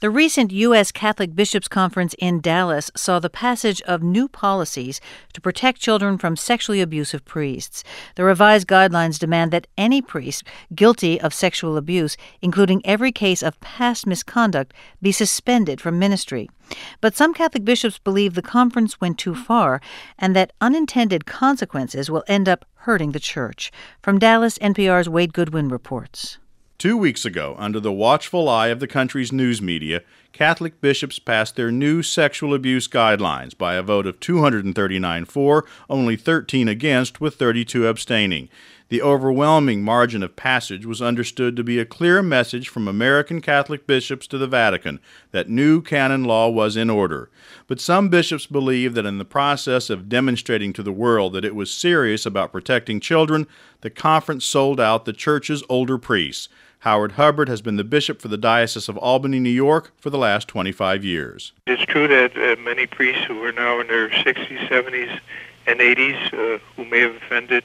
The recent U.S. Catholic Bishops' Conference in Dallas saw the passage of new policies to protect children from sexually abusive priests. The revised guidelines demand that any priest guilty of sexual abuse, including every case of past misconduct, be suspended from ministry. But some Catholic bishops believe the conference went too far and that unintended consequences will end up hurting the Church. From Dallas, NPR's Wade Goodwin reports. 2 weeks ago, under the watchful eye of the country's news media, Catholic bishops passed their new sexual abuse guidelines by a vote of 239 for, only 13 against, with 32 abstaining. The overwhelming margin of passage was understood to be a clear message from American Catholic bishops to the Vatican that new canon law was in order. But some bishops believe that in the process of demonstrating to the world that it was serious about protecting children, the conference sold out the Church's older priests. Howard Hubbard has been the bishop for the Diocese of Albany, New York, for the last 25 years. It's true that many priests who are now in their 60s, 70s, and 80s, who may have offended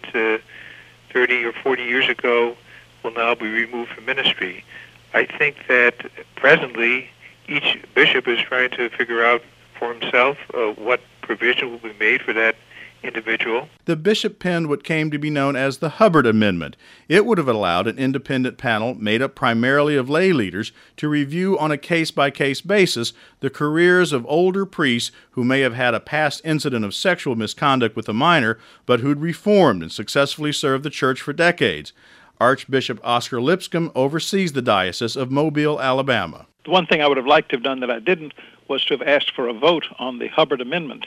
30 or 40 years ago, will now be removed from ministry. I think that presently each bishop is trying to figure out for himself what provision will be made for that individual. The bishop penned what came to be known as the Hubbard Amendment. It would have allowed an independent panel made up primarily of lay leaders to review on a case-by-case basis the careers of older priests who may have had a past incident of sexual misconduct with a minor, but who'd reformed and successfully served the Church for decades. Archbishop Oscar Lipscomb oversees the Diocese of Mobile, Alabama. The one thing I would have liked to have done that I didn't was to have asked for a vote on the Hubbard Amendment,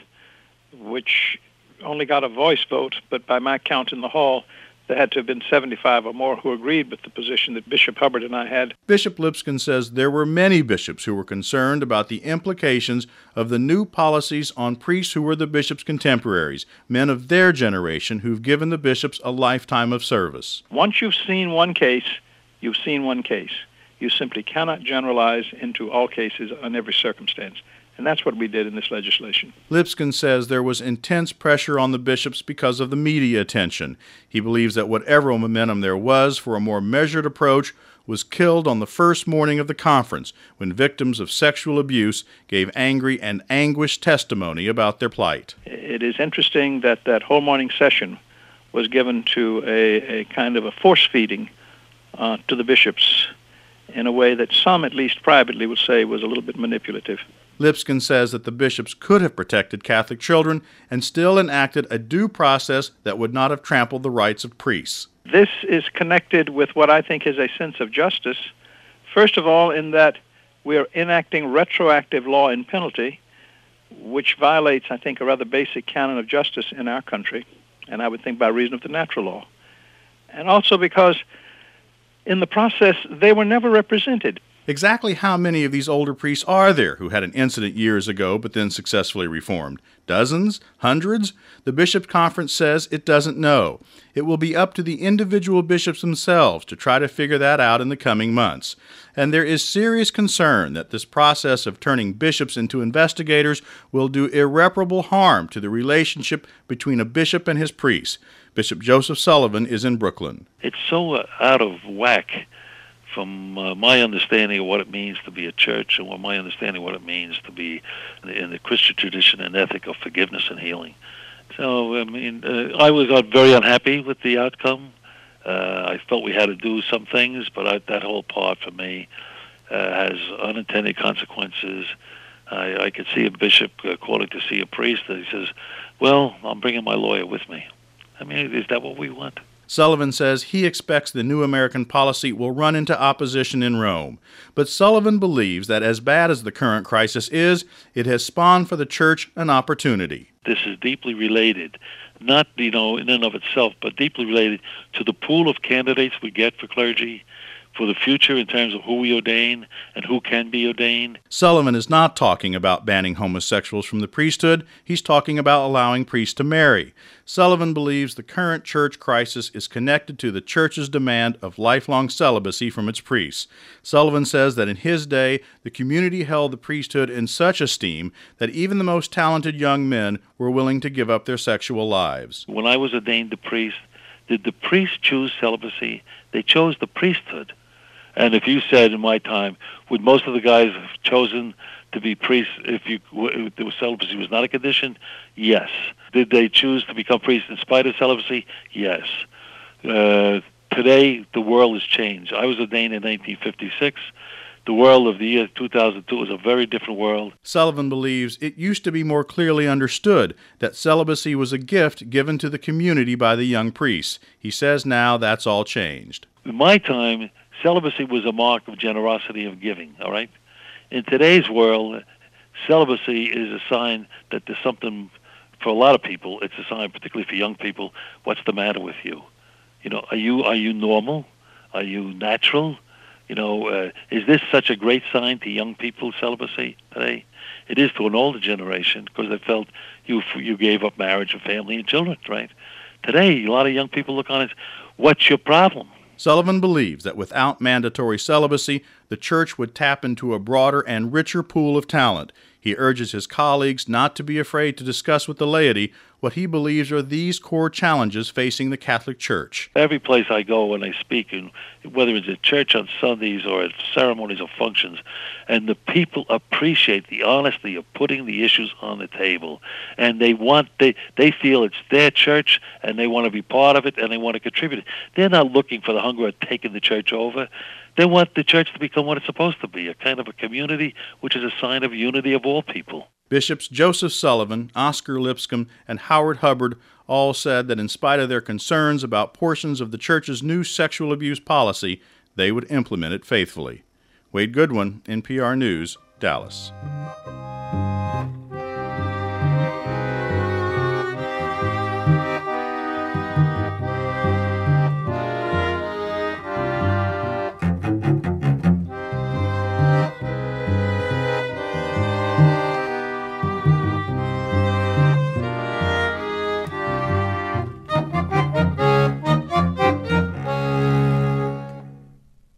which only got a voice vote, but by my count in the hall, there had to have been 75 or more who agreed with the position that Bishop Hubbard and I had. Bishop Lipscomb says there were many bishops who were concerned about the implications of the new policies on priests who were the bishop's contemporaries, men of their generation who've given the bishops a lifetime of service. Once you've seen one case, you've seen one case. You simply cannot generalize into all cases on every circumstance. And that's what we did in this legislation. Lipscomb says there was intense pressure on the bishops because of the media attention. He believes that whatever momentum there was for a more measured approach was killed on the first morning of the conference when victims of sexual abuse gave angry and anguished testimony about their plight. It is interesting that that whole morning session was given to a kind of a force-feeding to the bishops in a way that some, at least privately, would say was a little bit manipulative. Lipscomb says that the bishops could have protected Catholic children and still enacted a due process that would not have trampled the rights of priests. This is connected with what I think is a sense of justice. First of all, in that we are enacting retroactive law and penalty, which violates, I think, a rather basic canon of justice in our country, and I would think by reason of the natural law. And also because in the process, they were never represented. Exactly how many of these older priests are there who had an incident years ago but then successfully reformed? Dozens? Hundreds? The Bishops' Conference says it doesn't know. It will be up to the individual bishops themselves to try to figure that out in the coming months. And there is serious concern that this process of turning bishops into investigators will do irreparable harm to the relationship between a bishop and his priests. Bishop Joseph Sullivan is in Brooklyn. It's so out of whack from my understanding of what it means to be a church and my understanding of what it means to be in the Christian tradition and ethic of forgiveness and healing. So, I mean, I got very unhappy with the outcome. I felt we had to do some things, but that whole part for me has unintended consequences. I could see a bishop calling to see a priest and he says, well, I'm bringing my lawyer with me. I mean, is that what we want? Sullivan says he expects the new American policy will run into opposition in Rome. But Sullivan believes that as bad as the current crisis is, it has spawned for the Church an opportunity. This is deeply related, not, in and of itself, but deeply related to the pool of candidates we get for clergy, for the future in terms of who we ordain and who can be ordained. Sullivan is not talking about banning homosexuals from the priesthood. He's talking about allowing priests to marry. Sullivan believes the current church crisis is connected to the church's demand of lifelong celibacy from its priests. Sullivan says that in his day, the community held the priesthood in such esteem that even the most talented young men were willing to give up their sexual lives. When I was ordained a priest, did the priests choose celibacy? They chose the priesthood. And if you said in my time, would most of the guys have chosen to be priests if celibacy was not a condition? Yes. Did they choose to become priests in spite of celibacy? Yes. Today, the world has changed. I was ordained in 1956. The world of the year 2002 is a very different world. Sullivan believes it used to be more clearly understood that celibacy was a gift given to the community by the young priests. He says now that's all changed. In my time, celibacy was a mark of generosity of giving, all right? In today's world, celibacy is a sign that there's something, for a lot of people, it's a sign, particularly for young people, what's the matter with you? You know, are you normal? Are you natural? You know, is this such a great sign to young people, celibacy today? It is to an older generation because they felt you gave up marriage and family and children, right? Today, a lot of young people look on it as, what's your problem? Sullivan believes that without mandatory celibacy, the church would tap into a broader and richer pool of talent. He urges his colleagues not to be afraid to discuss with the laity what he believes are these core challenges facing the Catholic Church. Every place I go when I speak, and whether it's at church on Sundays or at ceremonies or functions, and the people appreciate the honesty of putting the issues on the table, and they feel it's their church, and they want to be part of it, and they want to contribute. They're not looking for the hunger of taking the church over. They want the church to become what it's supposed to be, a kind of a community, which is a sign of unity of all people. Bishops Joseph Sullivan, Oscar Lipscomb, and Howard Hubbard all said that in spite of their concerns about portions of the church's new sexual abuse policy, they would implement it faithfully. Wade Goodwin, NPR News, Dallas.